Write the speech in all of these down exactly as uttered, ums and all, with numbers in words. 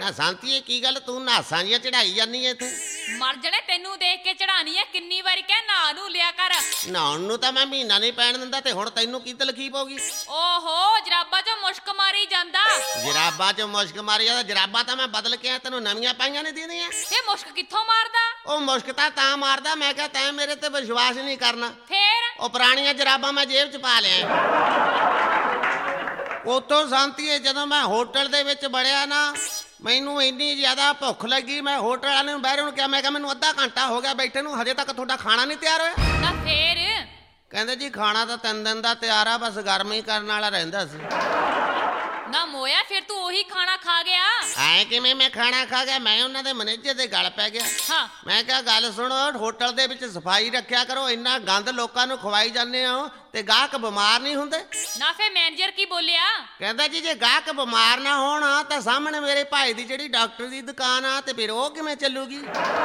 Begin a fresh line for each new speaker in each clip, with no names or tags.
ਨਾ ਸ਼ਾਂਤੀਏ ਕੀ ਗੱਲ ਤੂੰ ਨਾਸਾਂ ਜੀਆਂ ਚੜਾਈ ਜਾਂਦੀ ਐ ਇੱਥੇ?
ਮਰ ਜਣੇ ਤੈਨੂੰ ਦੇਖ ਕੇ ਚੜਾਣੀ ਐ। ਕਿੰਨੀ ਵਾਰੀ ਕਹਿ ਨਹਾ ਨੂੰ ਲਿਆ ਕਰ।
ਨਹਾਉਣ ਨੂੰ ਤਾਂ ਮੈਂ ਮਹੀਨਾ ਨਹੀਂ ਪੈਣ ਦਿੰਦਾ ਤੇ ਹੁਣ ਤੈਨੂੰ ਕੀ ਤਲਖੀਬ ਹੋ ਗਈ?
ਓਹੋ ਜਰਾਬਾਂ ਚੋਂ ਮੁਸ਼ਕ ਮਾਰੀ ਜਾਂਦਾ।
ਜਰਾਬਾਂ ਚੋਂ ਮੁਸ਼ਕ ਮਾਰੀ ਜਾਂਦਾ? ਜਰਾਬਾਂ ਤਾਂ ਮੈਂ ਬਦਲ ਕੇ ਆ, ਤੈਨੂੰ ਨਵੀਆਂ ਪਾਈਆਂ ਨਹੀਂ ਦੇਣੀਆਂ।
ਇਹ ਮੁਸ਼ਕ ਕਿੱਥੋਂ ਮਾਰਦਾ?
ਉਹ ਮੁਸ਼ਕ ਤਾਂ ਤਾਂ ਮਾਰਦਾ, ਮੈਂ ਕਿਹਾ ਤੈਂ ਮੇਰੇ ਤੇ ਵਿਸ਼ਵਾਸ ਨਹੀਂ ਕਰਨਾ।
ਫੇਰ
ਉਹ ਪੁਰਾਣੀਆਂ ਜਰਾਬਾਂ ਮੈਂ ਜੇਬ 'ਚ ਪਾ ਲਿਆ। ਉੱਥੋਂ ਸ਼ਾਂਤੀਏ ਜਦੋਂ ਮੈਂ ਹੋਟਲ ਦੇ ਵਿੱਚ ਵੜਿਆ ਨਾ, ਮੈਨੂੰ ਇੰਨੀ ਜ਼ਿਆਦਾ ਭੁੱਖ ਲੱਗੀ, ਮੈਂ ਹੋਟਲ ਵਾਲੇ ਨੂੰ ਬਹਿਰੇ ਨੂੰ ਕਿਹਾ, ਮੈਂ ਕਿਹਾ ਮੈਨੂੰ ਅੱਧਾ ਘੰਟਾ ਹੋ ਗਿਆ ਬੈਠੇ ਨੂੰ, ਹਜੇ ਤੱਕ ਤੁਹਾਡਾ ਖਾਣਾ ਨਹੀਂ ਤਿਆਰ ਹੋਇਆ।
ਨਾ ਫੇਰ
ਕਹਿੰਦੇ ਜੀ ਖਾਣਾ ਤਾਂ ਤਿੰਨ ਦਿਨ ਦਾ ਤਿਆਰ ਆ, ਬਸ ਗਰਮ ਹੀ ਕਰਨ ਵਾਲਾ ਰਹਿੰਦਾ ਸੀ।
ਨਾ ਮੋਇਆ ਫਿਰ ਤੂੰ ਉਹੀ ਖਾਣਾ ਖਾ ਗਿਆ?
ਐ ਕਿਵੇਂ ਮੈਂ ਖਾਣਾ ਖਾ ਗਿਆ? ਮੈਂ ਉਹਨਾਂ ਦੇ ਮੈਨੇਜਰ ਦੇ ਗਲ ਪੈ ਗਿਆ।
ਹਾਂ
ਮੈਂ ਕਿਹਾ ਗੱਲ ਸੁਣੋ, ਹੋਟਲ ਦੇ ਵਿੱਚ ਸਫਾਈ ਰੱਖਿਆ ਕਰੋ, ਇੰਨਾ ਗੰਦ ਲੋਕਾਂ ਨੂੰ ਖਵਾਈ ਜਾਂਦੇ ਹੋ ਤੇ ਗਾਹਕ ਬਿਮਾਰ ਨਹੀਂ ਹੁੰਦੇ?
ਨਾ ਫੇਰ ਮੈਨੇਜਰ ਕੀ ਬੋਲਿਆ?
ਕਹਿੰਦਾ ਜੀ ਜੇ ਗਾਹਕ ਬਿਮਾਰ ਨਾ ਹੋਣ ਤਾਂ ਸਾਹਮਣੇ ਮੇਰੇ ਭਾਈ ਦੀ ਜਿਹੜੀ ਡਾਕਟਰ ਦੀ ਦੁਕਾਨ ਆ ਤੇ ਫਿਰ ਉਹ ਕਿਵੇਂ ਚੱਲੂਗੀ?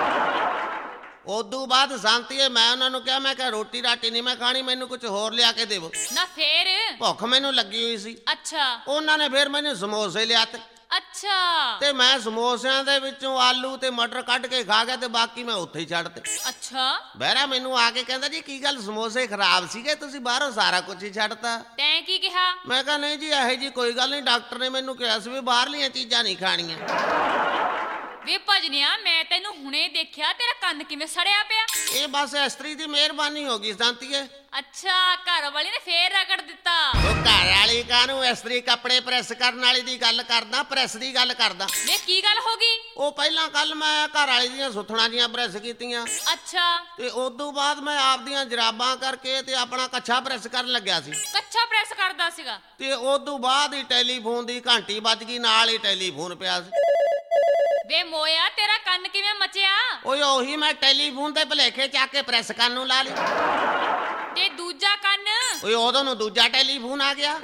ਉਦੋਂ ਬਾਅਦ ਸ਼ਾਂਤੀਏ ਮੈਂ ਉਹਨਾਂ ਨੂੰ ਕਿਹਾ, ਮੈਂ ਕਿਹਾ ਰੋਟੀ ਰਾਟੀ ਨਹੀਂ ਮੈਂ ਖਾਣੀ, ਮੈਨੂੰ ਕੁਝ ਹੋਰ ਲਿਆ ਕੇ ਦੇਵੋ।
ਨਾ ਫੇਰ
ਭੁੱਖ ਮੈਨੂੰ ਲੱਗੀ ਹੋਈ ਸੀ।
ਅੱਛਾ
ਉਹਨਾਂ ਨੇ ਫਿਰ ਮੈਨੂੰ ਸਮੋਸੇ ਲਿਆਤੇ
ਅੱਛਾ
ਤੇ ਮੈਂ ਸਮੋਸਿਆਂ ਦੇ ਵਿੱਚੋਂ ਆਲੂ ਤੇ ਮਟਰ ਕੱਢ ਕੇ ਖਾ ਗਿਆ ਤੇ ਬਾਕੀ ਮੈਂ ਉੱਥੇ ਹੀ ਛੱਡਤੇ।
ਅੱਛਾ
ਬਹਿਰਾ ਮੈਨੂੰ ਆ ਕੇ ਕਹਿੰਦਾ ਜੀ ਕੀ ਗੱਲ ਸਮੋਸੇ ਖਰਾਬ ਸੀਗੇ, ਤੁਸੀਂ ਬਾਹਰੋਂ ਸਾਰਾ ਕੁਝ ਹੀ ਛੱਡਤਾ?
ਤੈਂ ਕੀ ਕਿਹਾ?
ਮੈਂ ਕਿਹਾ ਨਹੀਂ ਜੀ ਇਹੋ ਜੀ ਕੋਈ ਗੱਲ ਨਹੀਂ, ਡਾਕਟਰ ਨੇ ਮੈਨੂੰ ਕਿਹਾ ਸੀ ਵੀ ਬਾਹਰਲੀਆਂ ਚੀਜ਼ਾਂ ਨਹੀਂ ਖਾਣੀਆਂ।
ਵੇ ਭਜਨਿਆ ਮੈਂ ਤੈਨੂੰ ਹੁਣੇ ਦੇਖਿਆ, ਤੇਰਾ ਕੰਨ ਕਿਵੇਂ ਸੜਿਆ ਪਿਆ?
ਇਹ ਬਸ ਇਸਤਰੀ ਦੀ ਮਿਹਰਬਾਨੀ ਹੋ ਗਈ ਸ਼ਾਂਤੀਏ।
ਅੱਛਾ ਘਰ ਵਾਲੀ ਨੇ ਫੇਰ ਰਗੜ ਦਿੱਤਾ।
ਉਹ ਘਰ ਵਾਲੀ ਕਾਹਨੂੰ, ਇਸਤਰੀ ਕੱਪੜੇ ਪ੍ਰੈਸ ਕਰਨ ਵਾਲੀ ਦੀ ਗੱਲ ਕਰਦਾ, ਪ੍ਰੈਸ ਦੀ ਗੱਲ ਕਰਦਾ।
ਵੇ ਕੀ ਗੱਲ ਹੋ ਗਈ?
ਉਹ ਪਹਿਲਾਂ ਕੱਲ ਮੈਂ ਘਰ ਵਾਲੀ ਦੀਆਂ ਸੁੱਥਣਾ ਦੀਆਂ ਪ੍ਰੈਸ ਕੀਤੀਆਂ
ਅੱਛਾ
ਤੇ ਉਦੋਂ ਬਾਅਦ ਮੈਂ ਆਪਦੀਆਂ ਜਰਾਬਾਂ ਕਰਕੇ ਤੇ ਆਪਣਾ ਕੱਛਾ ਪ੍ਰੈਸ ਕਰਨ ਲੱਗਿਆ ਸੀ
ਕੱਛਾ ਪ੍ਰੈਸ ਕਰਦਾ ਸੀਗਾ
ਤੇ ਉਦੋਂ ਬਾਅਦ ਹੀ ਟੈਲੀਫੋਨ ਦੀ ਘੰਟੀ ਵੱਜ ਗਈ, ਨਾਲ ਹੀ ਟੈਲੀਫੋਨ ਪਿਆ ਸੀ।
ਵੇ ਮੋਇਆ ਤੇਰਾ ਕੰਨ ਕਿਵੇਂ ਮਚਿਆ?
ਓਏ ਉਹੀ ਮੈਂ ਟੈਲੀਫੋਨ ਤੇ ਭਲੇਖੇ ਚੱਕ ਕੇ ਪ੍ਰੈਸ ਕਰਨ ਨੂੰ ਲਾ ਲਈ
ਤੇ ਦੂਜਾ ਕੰਨ?
ਓਏ ਉਦੋਂ ਨੂੰ ਦੂਜਾ ਟੈਲੀਫੋਨ ਆ ਗਿਆ।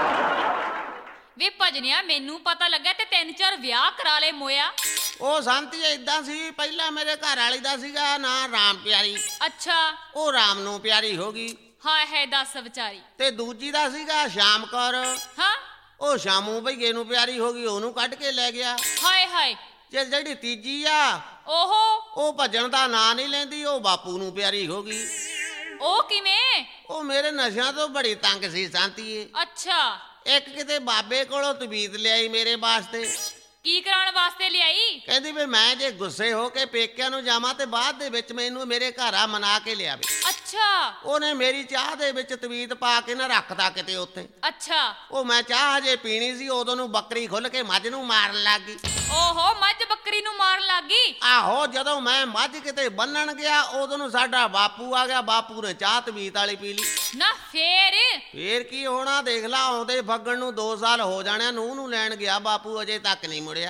ਵੇ ਭਜਨਿਆ ਮੈਨੂੰ ਪਤਾ ਲੱਗਾ ਤੇ ਤਿੰਨ ਚਾਰ ਵਿਆਹ ਕਰਾ ਲਏ ਮੋਇਆ।
ਉਹ ਸ਼ਾਂਤੀ ਏਦਾਂ ਸੀ, ਪਹਿਲਾਂ ਮੇਰੇ ਘਰ ਵਾਲੀ ਦਾ ਸੀਗਾ ਨਾਂ ਰਾਮ ਪਿਆਰੀ,
ਅੱਛਾ
ਉਹ ਰਾਮ ਨੂੰ ਪਿਆਰੀ ਹੋ ਗਈ।
ਹਾਏ ਹਾਏ ਦੱਸ ਵਿਚਾਰੀ।
ਤੇ ਦੂਜੀ ਦਾ ਸੀਗਾ ਸ਼ਾਮ ਕੌਰ,
ਹਾਂ
ਉਹ ਸ਼ਾਮੂ ਭਈਏ ਨੂੰ ਪਿਆਰੀ ਹੋ ਗਈ, ਉਹਨੂੰ ਕੱਢ ਕੇ ਲੈ ਗਿਆ।
ਹਾਏ ਹਾਏ
ਜੇ ਜਿਹੜੀ ਤੀਜੀ ਆ
ਓਹੋ
ਉਹ ਭੱਜਣ ਦਾ ਨਾਂ ਨਹੀਂ ਲੈਂਦੀ, ਉਹ ਬਾਪੂ ਨੂੰ ਪਿਆਰੀ ਹੋ ਗਈ।
ਉਹ ਕਿਵੇਂ?
ਉਹ ਮੇਰੇ ਨਸ਼ਿਆਂ ਤੋਂ ਬੜੀ ਤੰਗ ਸੀ ਸ਼ਾਂਤੀਏ।
ਅੱਛਾ
ਇੱਕ ਕਿਤੇ ਬਾਬੇ ਕੋਲੋਂ ਤਵੀਤ ਲਿਆਈ ਮੇਰੇ ਵਾਸਤੇ।
ਕੀ ਕਰਾਉਣ ਵਾਸਤੇ ਲਿਆਈ?
ਕਹਿੰਦੀ ਵੀ ਮੈਂ ਜੇ ਗੁੱਸੇ ਹੋ ਕੇ ਪੇਕਿਆਂ ਨੂੰ ਜਾਵਾਂ ਤੇ ਬਾਅਦ ਦੇ ਵਿੱਚ ਮੈਨੂੰ ਮੇਰੇ ਘਰ ਆ ਮਨਾ ਕੇ ਲਿਆਵੇ।
ਅੱਛਾ
ਉਹਨੇ ਮੇਰੀ ਚਾਹ ਦੇ ਵਿੱਚ ਤਵੀਤ ਪਾ ਕੇ ਨਾ ਰੱਖਤਾ ਕਿਤੇ ਉੱਥੇ।
ਅੱਛਾ
ਉਹ ਮੈਂ ਚਾਹ ਹਜੇ ਪੀਣੀ ਸੀ, ਉਦੋਂ ਨੂੰ ਬੱਕਰੀ ਖੁੱਲ ਕੇ ਮੱਝ ਨੂੰ ਮਾਰਨ ਲੱਗ ਗਈ।
ਓਹੋ ਮੱਝ ਬੱਕਰੀ ਨੂੰ ਮਾਰਨ ਲੱਗ ਗਈ?
ਆਹੋ ਜਦੋਂ ਮੈਂ ਮੱਝ ਕਿਤੇ ਬੰਨਣ ਗਿਆ ਉਦੋਂ ਨੂੰ ਸਾਡਾ ਬਾਪੂ ਆ ਗਿਆ, ਬਾਪੂ ਨੇ ਚਾਹ ਤਵੀਤ ਵਾਲੀ ਪੀ ਲਈ।
ਨਾ ਫੇਰ?
ਫੇਰ ਕੀ ਹੋਣਾ ਦੇਖ ਲਾ, ਆਉਂਦੇ ਫੱਗਣ ਨੂੰ ਦੋ ਸਾਲ ਹੋ ਜਾਣੇ, ਨੂੰਹ ਨੂੰ ਲੈਣ ਗਿਆ ਬਾਪੂ, ਅਜੇ ਤੱਕ ਨਹੀਂ ਮੁੜਿਆ।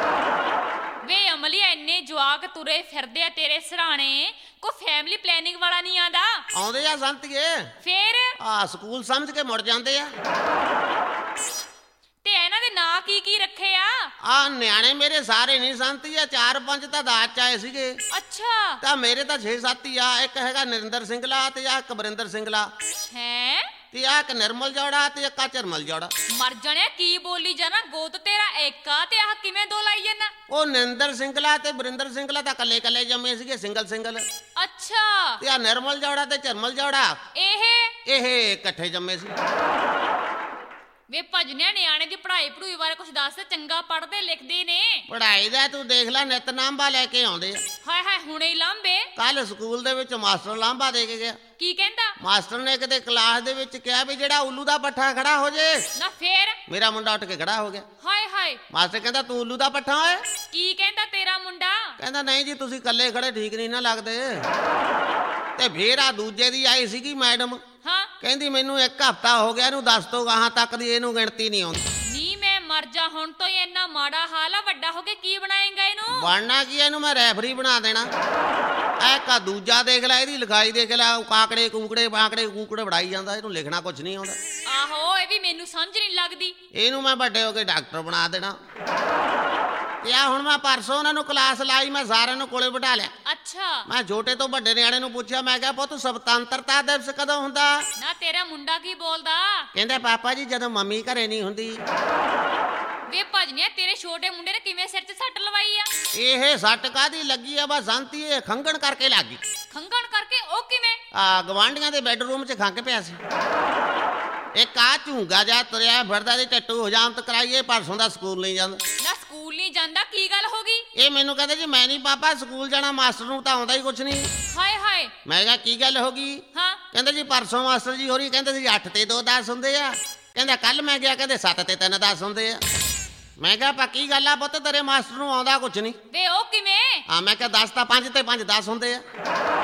ਵੇ ਅਮਲੀ ਇੰਨੇ ਜਵਾਕ ਤੁਰੇ ਫਿਰਦੇ ਆ ਤੇਰੇ ਸਰਾਣੇ, ਕੋਈ ਫੈਮਿਲੀ ਪਲੈਨਿੰਗ ਵਾਲਾ ਨਹੀਂ ਆਂਦਾ?
ਆਉਂਦੇ ਆ ਸੰਤੀਏ,
ਫੇਰ
ਆ ਸਕੂਲ ਸਮਝ ਕੇ ਮੁੜ ਜਾਂਦੇ ਆ।
ਤੇ ਇਹਨਾਂ ਦੇ ਨਾਂ ਕੀ ਕੀ ਰੱਖੇ ਆ?
ਆ ਨਿਆਣੇ ਮੇਰੇ ਸਾਰੇ ਨਹੀਂ ਸੰਤੀਆ, ਚਾਰ ਪੰਜ ਤਾਂ ਦਾਜ ਚ ਆਏ ਸੀਗੇ।
ਅੱਛਾ
ਤਾਂ ਮੇਰੇ ਤਾਂ ਛੇ ਸੱਤ ਹੀ ਆ। ਇੱਕ ਹੈਗਾ ਨਰਿੰਦਰ ਸਿੰਘਲਾ ਤੇ ਆ ਕਬਰਿੰਦਰ ਸਿੰਘਲਾ
ਹੈ
ਤੇ ਆ ਇੱਕ ਨਿਰਮਲ ਜੋੜਾ ਤੇ ਇੱਕ ਆ ਚਰਮਲ ਜੋੜਾ।
ਮਰ ਜਾਣਿਆ ਕੀ ਬੋਲੀ ਜਾਣਾ, ਗੋਤ ਤੇਰਾ ਇੱਕ ਆ ਤੇ ਆਹ ਕਿਵੇਂ ਦੋ ਲਾਈ ਜਾਣਾ?
ਉਹ ਨਰਿੰਦਰ ਸਿੰਘਲਾ ਤੇ ਬਰਿੰਦਰ ਸਿੰਘਲਾ ਤਾਂ ਕੱਲੇ ਕੱਲੇ ਜੰਮੇ ਸੀਗੇ, ਸਿੰਗਲ ਸਿੰਗਲ।
ਅੱਛਾ
ਤੇ ਆ ਨਿਰਮਲ ਜੋੜਾ ਤੇ ਚਰਮਲ ਜੋੜਾ
ਇਹ
ਇਹ ਇਕੱਠੇ ਜੰਮੇ ਸੀ।
ਵੇ ਭਜਨਿਆ ਨਿਆਣੇ ਦੀ ਪੜ੍ਹਾਈ ਪੜੂਈ ਬਾਰੇ ਕੁਝ ਦੱਸ, ਚੰਗਾ ਪੜ੍ਹਦੇ ਲਿਖਦੇ ਨੇ?
ਪੜ੍ਹਾਈ ਦਾ ਤੂੰ ਦੇਖ ਲੈ, ਨਿਤ ਲਾਂਭਾ ਲੈ ਕੇ ਆਉਂਦੇ ਆ।
ਹਾਏ ਹਾਏ ਹੁਣੇ ਹੀ ਲਾਂਬੇ?
ਕੱਲ ਸਕੂਲ ਦੇ ਵਿੱਚ ਮਾਸਟਰ ਲਾਂਭਾ ਦੇ ਕੇ ਗਿਆ।
ਕੀ ਕਹਿੰਦਾ?
ਮਾਸਟਰ ਨੇ ਕਿਤੇ ਕਲਾਸ ਦੇ ਵਿੱਚ ਕਿਹਾ ਵੀ ਜਿਹੜਾ ਉੱਲੂ ਦਾ ਪੱਠਾ ਖੜਾ ਹੋ ਜੇ।
ਨਾ ਫੇਰ?
ਮੇਰਾ ਮੁੰਡਾ ਉੱਠ ਕੇ ਖੜਾ ਹੋ ਗਿਆ।
ਹਾਏ ਹਾਏ
ਮਾਸਟਰ ਕਹਿੰਦਾ ਤੂੰ ਉੱਲੂ ਦਾ ਪੱਠਾ ਓਏ?
ਕੀ ਕਹਿੰਦਾ ਤੇਰਾ ਮੁੰਡਾ?
ਕਹਿੰਦਾ ਨਹੀਂ ਜੀ ਤੁਸੀਂ ਇਕੱਲੇ ਖੜੇ ਠੀਕ ਨਹੀਂ ਨਾ ਲੱਗਦੇ। ਤੇ ਫੇਰ ਆ ਦੂਜੇ ਦੀ ਆਈ ਸੀਗੀ ਮੈਡਮ,
ਹਾਂ
ਕਹਿੰਦੀ ਮੈਨੂੰ ਇੱਕ ਹਫ਼ਤਾ ਹੋ ਗਿਆ ਇਹਨੂੰ ਦੱਸ ਤੋਂ ਗਾਹਾਂ ਤੱਕ ਦੀ ਇਹਨੂੰ ਗਿਣਤੀ ਨਹੀਂ ਆਉਂਦੀ।
ਨੀ ਮੈਂ ਮਰ ਜਾ, ਹੁਣ ਤੋਂ ਹੀ ਇੰਨਾ ਮਾੜਾ ਹਾਲ ਆ, ਵੱਡਾ ਹੋ ਕੇ ਕੀ ਬਣਾਏਗਾ ਇਹਨੂੰ?
ਬਣਨਾ ਕੀ, ਇਹਨੂੰ ਮੈਂ ਰੈਫਰੀ ਬਣਾ ਦੇਣਾ। ਐ ਕਾ ਦੂਜਾ ਦੇਖ ਲੈ, ਇਹਦੀ ਲਿਖਾਈ ਦੇਖ ਲੈ, ਕਾਕੜੇ ਕੂਕੜੇ ਬਾਕੜੇ ਕੂਕੜੇ ਵੜਾਈ ਜਾਂਦਾ, ਇਹਨੂੰ ਲਿਖਣਾ ਕੁਝ ਨਹੀਂ ਆਉਂਦਾ।
ਆਹੋ ਇਹ ਵੀ ਮੈਨੂੰ ਸਮਝ ਨਹੀਂ ਲੱਗਦੀ।
ਇਹਨੂੰ ਮੈਂ ਵੱਡੇ ਹੋ ਕੇ ਡਾਕਟਰ ਬਣਾ ਦੇਣਾ। ਤੇ ਆ ਹੁਣ ਮੈਂ ਪਰਸੋਂ ਉਹਨਾਂ ਨੂੰ ਕਲਾਸ ਲਾਈ, ਮੈਂ ਸਾਰਿਆਂ ਨੂੰ ਕੋਲੇ ਬਿਠਾ ਲਿਆ।
ਅੱਛਾ
ਮੈਂ ਛੋਟੇ ਤੋਂ ਵੱਡੇ ਨਿਆਣੇ ਨੂੰ ਪੁੱਛਿਆ, ਮੈਂ ਕਿਹਾ ਪੁੱਤ ਸੁਤੰਤਰਤਾ ਦਿਵਸ ਕਦੋਂ ਹੁੰਦਾ?
ਨਾ ਤੇਰਾ ਮੁੰਡਾ ਕੀ ਬੋਲਦਾ?
ਕਹਿੰਦੇ ਪਾਪਾ ਜੀ ਜਦੋਂ ਮੰਮੀ ਘਰੇ ਨਹੀਂ ਹੁੰਦੀ।
ਵੇ ਭਜਨਿਆ ਤੇਰੇ ਛੋਟੇ ਮੁੰਡੇ ਨੇ ਕਿਵੇਂ ਸਿਰ 'ਚ
ਇਹ ਸੱਟ ਕਾਹਦੀ ਲੱਗੀ ਆ? ਬਸ ਸੰਤੀ ਇਹ ਖੰਗਣ ਕਰਕੇ ਲੱਗ ਗਈ।
ਖੰਗਣ ਕਰਕੇ? ਉਹ ਕਿਵੇਂ?
ਆ ਗਵਾਂਢੀਆਂ ਦੇ ਬੈੱਡਰੂਮ 'ਚ ਖੰਗ ਪਿਆ ਸੀ। ਇੱਕ ਆ ਝੂੰਗਾ ਜਾ ਤੁਰਿਆ ਫਿਰਦਾ ਦੀ ਟੱਟੂ ਹਜਾਮਤ ਕਰਾਈਏ, ਪਰਸੋਂ ਦਾ ਸਕੂਲ ਨਹੀਂ ਜਾਂਦਾ।
ਨਾ ਸਕੂਲ ਨਹੀਂ ਜਾਂਦਾ? ਕੀ ਗੱਲ ਹੋ ਗਈ?
ਇਹ ਮੈਨੂੰ ਕਹਿੰਦੇ ਜੀ ਮੈਂ ਨਹੀਂ ਪਾਪਾ ਸਕੂਲ ਜਾਣਾ, ਮਾਸਟਰ ਨੂੰ ਤਾਂ ਆਉਂਦਾ ਹੀ ਕੁਛ ਨਹੀਂ।
ਹਾਏ ਹਾਏ।
ਮੈਂ ਕਿਹਾ ਕੀ ਗੱਲ ਹੋ ਗਈ?
ਹਾਂ।
ਕਹਿੰਦੇ ਜੀ ਪਰਸੋਂ ਮਾਸਟਰ ਜੀ ਹੋਰੀ ਕਹਿੰਦੇ ਸੀ ਅੱਠ ਤੇ ਦੋ ਦਸ ਹੁੰਦੇ ਆ। ਕਹਿੰਦਾ ਕੱਲ ਮੈਂ ਗਿਆ ਕਹਿੰਦੇ ਸੱਤ ਤੇ ਤਿੰਨ ਦਸ ਹੁੰਦੇ ਆ। ਮੈਂ ਕਿਹਾ ਪੱਕੀ ਗੱਲ ਆ ਪੁੱਤ, ਤੇਰੇ ਮਾਸਟਰ ਨੂੰ ਆਉਂਦਾ ਕੁਛ ਨਹੀਂ।
ਵੇ ਉਹ ਕਿਵੇਂ?
ਆ ਮੈਂ ਕਿਹਾ ਦਸ ਤਾਂ ਪੰਜ ਤੇ ਪੰਜ ਦਸ ਹੁੰਦੇ ਆ।